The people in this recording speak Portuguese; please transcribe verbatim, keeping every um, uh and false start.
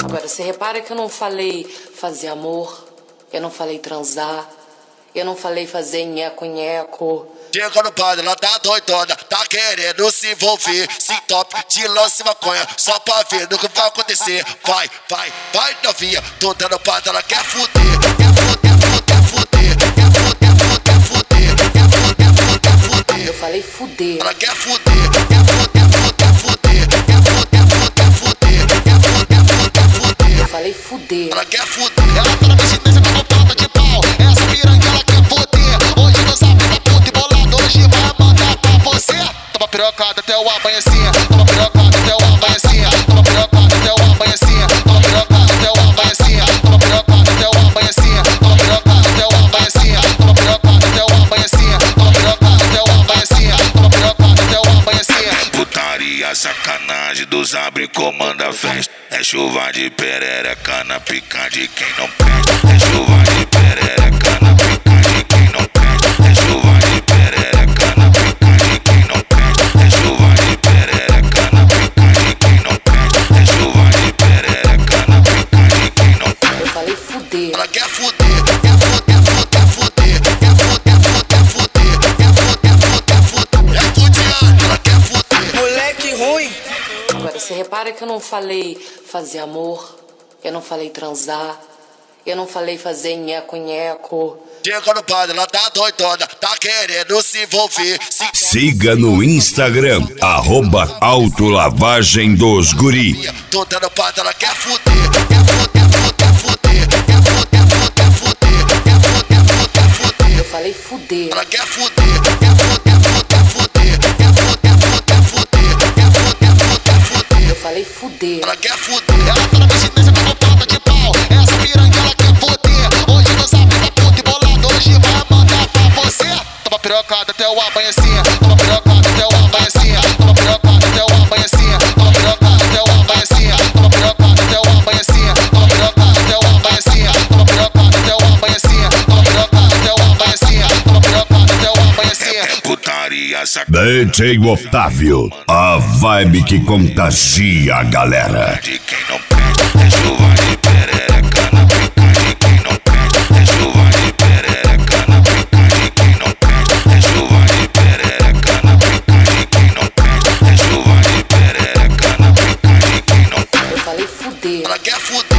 Agora, você repara que eu não falei fazer amor, eu não falei transar, eu não falei fazer nheco-nheco. Chega no padre, ela tá doidona, tá querendo se envolver. Se top de lance maconha, só pra ver no que vai acontecer. Vai, vai, vai novinha, toda no padre, ela quer fuder. Quer fuder, fuder, fuder, quer fuder, fuder, fuder, quer fuder, fuder, fuder. Eu falei fuder. Ela quer fuder, quer fuder, fuder, fuder, quer fuder, fuder, fuder, quer fuder, fuder, fuder. Eu falei fuder. Ela quer fuder. Ela tá na presidência com ponta de pau. Essa piranha ela quer fuder. Hoje não sabe da puta e bolado. Hoje vai mandar pra você. Toma pirocada até o amanhecer. Toma pirocada até o amanhecer. Toma pirocada até o amanhecer. Toma pirocada até o amanhecer. Toma pirocada até o amanhecer. Toma pirocada até o amanhecer. Toma pirocada até o amanhecer. Toma pirocada até o amanhecer. Toma pirocada até o amanhecer. Putaria, sacanagem dos abre comanda festa. É chuva de perereca na pica de quem não presta. É chuva de perereca na pica de quem não presta. É chuva de perereca na pica de quem não presta. É chuva de perereca na pica de quem não presta. É chuva de perereca na pica de quem não presta. Eu falei fuder. Ela quer fuder, quer fuder, fuder, fuder, quer fuder, fuder, fuder, quer fuder, fuder, fuder. É fudiana, ela quer fuder. Moleque ruim. Agora, você repara que eu não falei fazer amor, eu não falei transar, eu não falei fazer nheco-nheco. Chega no padre, ela tá doidona, tá querendo se envolver. Se Siga no Instagram, arroba Autolavagem dos Guri. toda no padre, ela quer fuder, quer fuder, fuder, fuder, quer fuder, fuder, fuder, quer fuder, fuder, fuder. Eu falei fuder. Ela quer fuder, quer fuder, fuder, fuder, quer fuder, fuder, fuder, quer fuder, fuder, fuder. Eu falei fuder. Ela quer fuder. Ela tá na presidência com ponta de pau. Essa piranha ela quer fuder. Hoje não sabe da puta e bolado. Hoje vai mandar pra você. Toma pirocada até o amanhecer. Toma pirocada até o amanhecer. Toma pirocada até o amanhecer. Toma pirocada até o amanhecer. Toma pirocada até o amanhecer. Toma pirocada até o amanhecer. Toma pirocada até o amanhecer. Toma pirocada até o amanhecer. Toma pirocada até o amanhecer. É putaria, sacanagem D J Otávio, a vibe que contagia a galera. de quem não presta. É chuva de perereca na pica de quem não presta. É chuva de perereca na pica de quem não presta. É chuva de perereca na pica de quem não presta. É chuva de perereca na pica de quem não presta. Eu falei fuder. Ela quer fuder.